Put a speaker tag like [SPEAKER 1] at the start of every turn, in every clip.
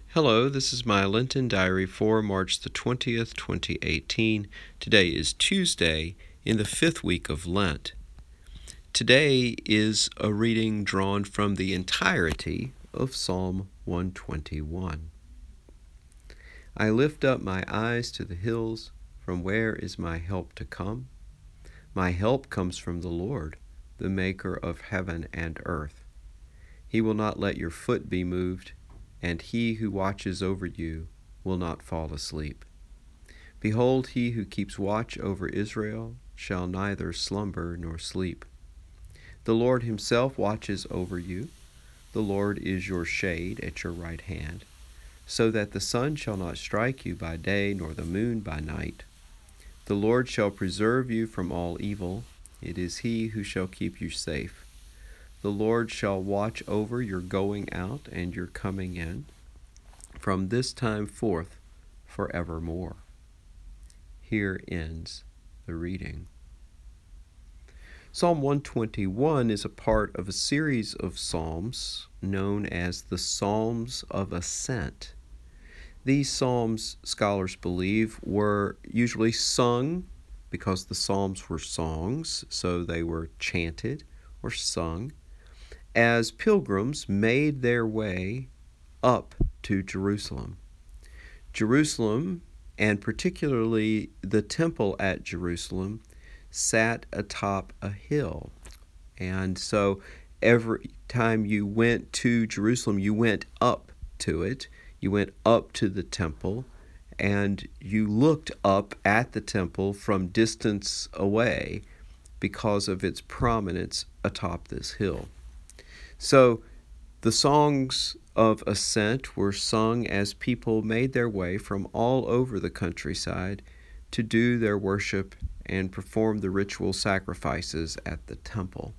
[SPEAKER 1] Hello, this is my Lenten Diary for March the 20th, 2018. Today is Tuesday in the 5th week of Lent. Today is a reading drawn from the entirety of Psalm 121. I lift up my eyes to the hills, from where is my help to come? My help comes from the Lord, the maker of heaven and earth. He will not let your foot be moved, and he who watches over you will not fall asleep. Behold, he who keeps watch over Israel shall neither slumber nor sleep. The Lord himself watches over you. The Lord is your shade at your right hand, so that the sun shall not strike you by day, nor the moon by night. The Lord shall preserve you from all evil. It is he who shall keep you safe. The Lord shall watch over your going out and your coming in, from this time forth forevermore. Here ends the reading. Psalm 121 is a part of a series of psalms known as the Psalms of Ascent. These psalms, scholars believe, were usually sung because the psalms were songs, so they were chanted or sung as pilgrims made their way up to Jerusalem. Jerusalem, and particularly the temple at Jerusalem, sat atop a hill. And so every time you went to Jerusalem, you went up to it. You went up to the temple, and you looked up at the temple from distance away because of its prominence atop this hill. So the songs of ascent were sung as people made their way from all over the countryside to do their worship and perform the ritual sacrifices at the temple.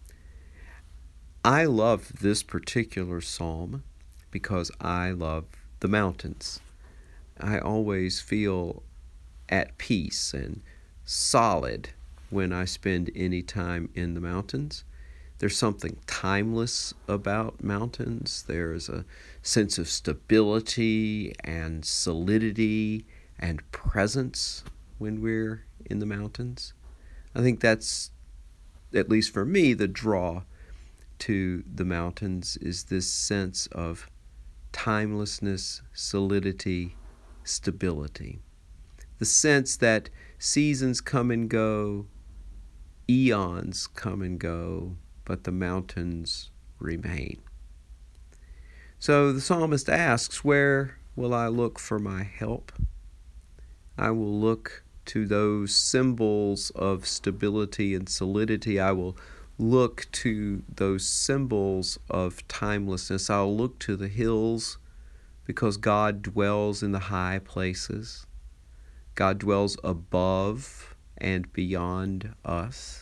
[SPEAKER 1] I love this particular psalm because I love the mountains. I always feel at peace and solid when I spend any time in the mountains. There's something timeless about mountains. There's a sense of stability and solidity and presence when we're in the mountains. I think that's, at least for me, the draw to the mountains is this sense of timelessness, solidity, stability. The sense that seasons come and go, eons come and go, but the mountains remain. So the psalmist asks, where will I look for my help? I will look to those symbols of stability and solidity. I will look to those symbols of timelessness. I'll look to the hills because God dwells in the high places. God dwells above and beyond us.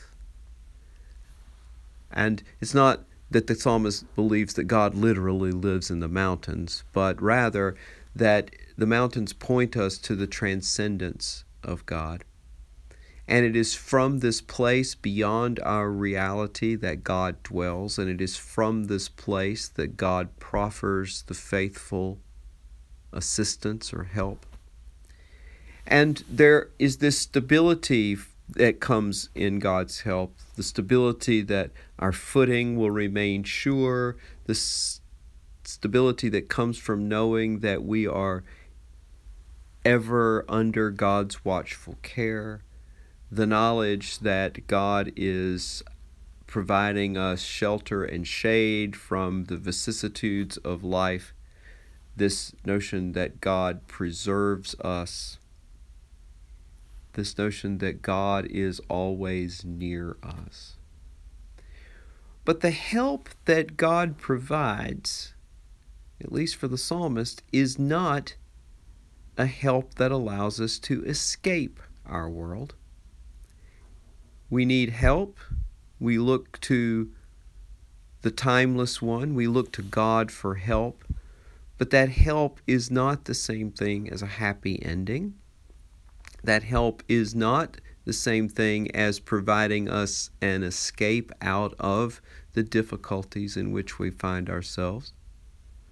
[SPEAKER 1] And it's not that the psalmist believes that God literally lives in the mountains, but rather that the mountains point us to the transcendence of God. And it is from this place beyond our reality that God dwells, and it is from this place that God proffers the faithful assistance or help. And there is this stability that comes in God's help, the stability that our footing will remain sure, the stability that comes from knowing that we are ever under God's watchful care, the knowledge that God is providing us shelter and shade from the vicissitudes of life, this notion that God preserves us, this notion that God is always near us. But the help that God provides, at least for the psalmist, is not a help that allows us to escape our world. We need help. We look to the timeless one. We look to God for help. But that help is not the same thing as a happy ending. That help is not the same thing as providing us an escape out of the difficulties in which we find ourselves.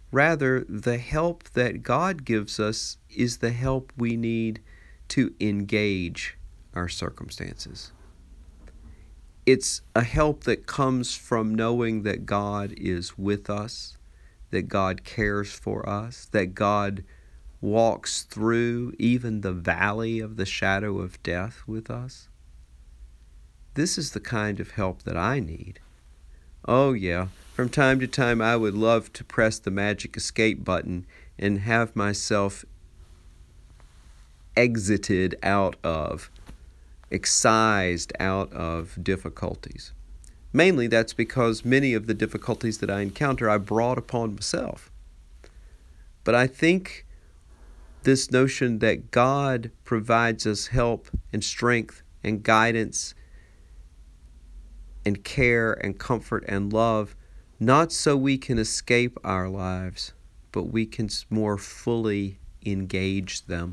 [SPEAKER 1] Rather, the help that God gives us is the help we need to engage our circumstances. It's a help that comes from knowing that God is with us, that God cares for us, that God walks through even the valley of the shadow of death with us. This is the kind of help that I need. Oh yeah, from time to time I would love to press the magic escape button and have myself excited out of difficulties. Mainly that's because many of the difficulties that I encounter I brought upon myself. But I think this notion that God provides us help and strength and guidance and care and comfort and love, not so we can escape our lives, but we can more fully engage them.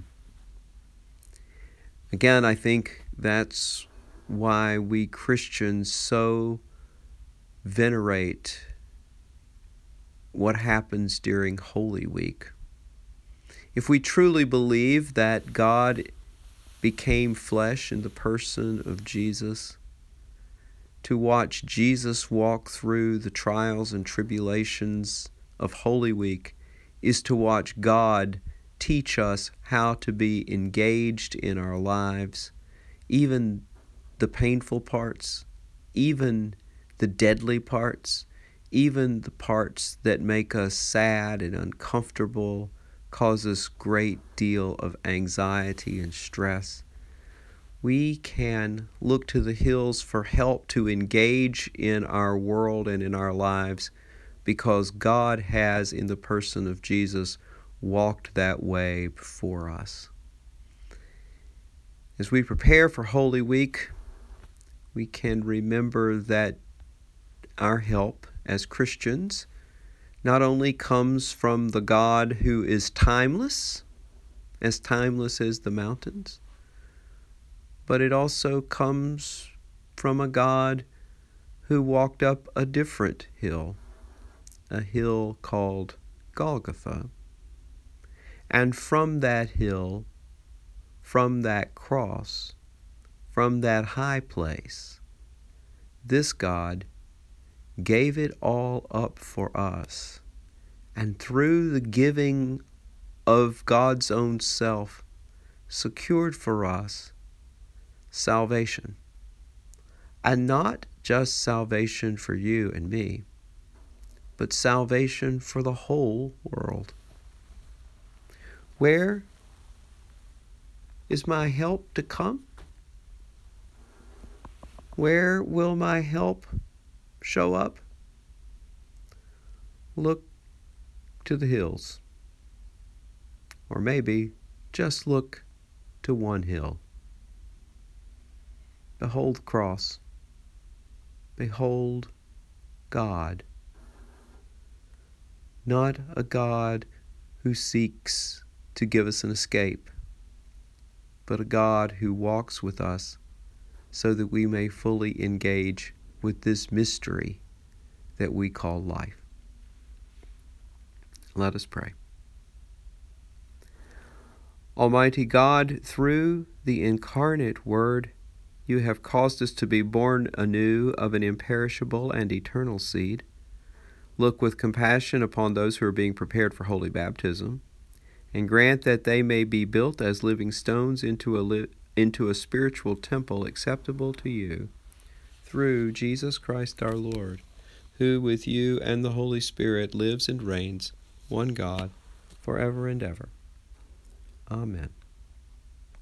[SPEAKER 1] Again, I think that's why we Christians so venerate what happens during Holy Week. If we truly believe that God became flesh in the person of Jesus, to watch Jesus walk through the trials and tribulations of Holy Week is to watch God teach us how to be engaged in our lives, even the painful parts, even the deadly parts, even the parts that make us sad and uncomfortable, cause us great deal of anxiety and stress. We can look to the hills for help to engage in our world and in our lives because God has, in the person of Jesus, walked that way before us. As we prepare for Holy Week, we can remember that our help as Christians not only comes from the God who is timeless as the mountains, but it also comes from a God who walked up a different hill, a hill called Golgotha. And from that hill, from that cross, from that high place, this God gave it all up for us. And through the giving of God's own self, secured for us salvation. And not just salvation for you and me, but salvation for the whole world. Where is my help to come? Where will my help show up? Look to the hills. Or maybe just look to one hill. Behold the cross. Behold God. Not a God who seeks to give us an escape, but a God who walks with us so that we may fully engage with this mystery that we call life. Let us pray. Almighty God, through the incarnate Word, you have caused us to be born anew of an imperishable and eternal seed. Look with compassion upon those who are being prepared for holy baptism, and grant that they may be built as living stones into a spiritual temple acceptable to you, through Jesus Christ our Lord, who with you and the Holy Spirit lives and reigns, one God, forever and ever. Amen.